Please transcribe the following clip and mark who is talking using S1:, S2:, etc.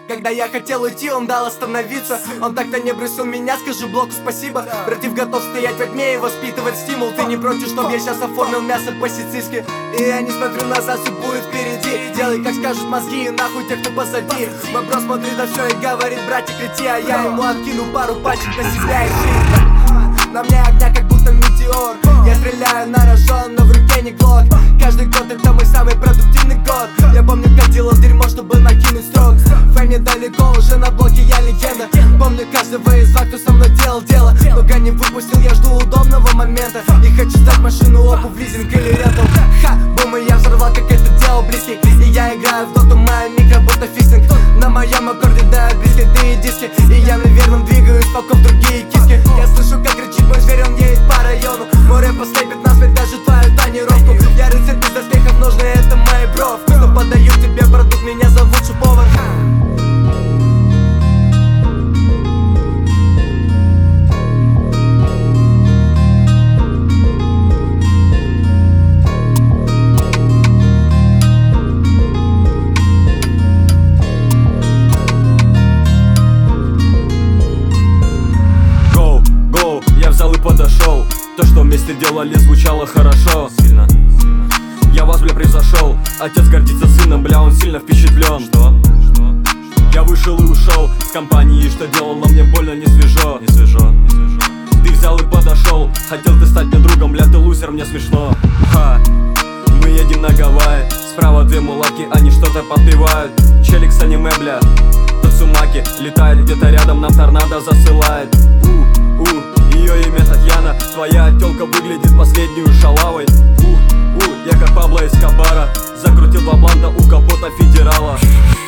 S1: Когда я хотел уйти, он дал остановиться. Он так-то не бросил меня, скажу Блоку спасибо. Братив готов стоять во тьме и воспитывать стимул. Ты не против, чтоб я сейчас оформил мясо по-сицильски? И я не смотрю назад, все будет впереди. Делай, как скажут мозги, и нахуй тех, кто позади. Мой бро смотрит на все и говорит: братик, лети. А я ему откину пару пальчик на себя и жизнь. На мне огня, как будто метеор. Я стреляю на рожон, но в руке не глок. Каждый год это мой самый продуктивный год. Я помню, как делал дерьмо, чтобы накинуть строк. Фэм недалеко, уже на блоке я легенда. Помню каждого из вас, кто со мной делал дело. Много не выпустил, я жду удобного момента. И хочу сдать машину, обувь, лизинг или рентал. Ха, бум, и я взорвал, как это делал близкий. И я играю в доту, моя микро, будто фистинг. На моем аккорде даю бискеты и диски. И я неверным двигаюсь, пока в другие киски. Я слышу, как кричит мой зверь, он едет по району. Мой рэп послепит насмерть даже твою тонировку. Я рыцарь без доспехов, нужны это мои бро. Вкусно подаю тебе продукт, меня зовут Шуповар. Подошел, то, что вместе делали, звучало хорошо. Сильно. Я вас, бля, превзошел. Отец гордится сыном, бля, он сильно впечатлен. Что? Я вышел и ушел с компании, что делало мне больно, не свежо. Ты взял и подошел, хотел ты стать мне другом, бля, ты лузер, мне смешно. Ха. Мы едем на Гавайи, справа две мулатки, они что-то подпевают. Челик с аниме, бля, Тацумаки летает где-то рядом, нам торнадо засылает. Ее имя Татьяна, твоя тёлка выглядит последнюю шалавой. Я как Пабло Эскобара, закрутил два бланта у капота федерала.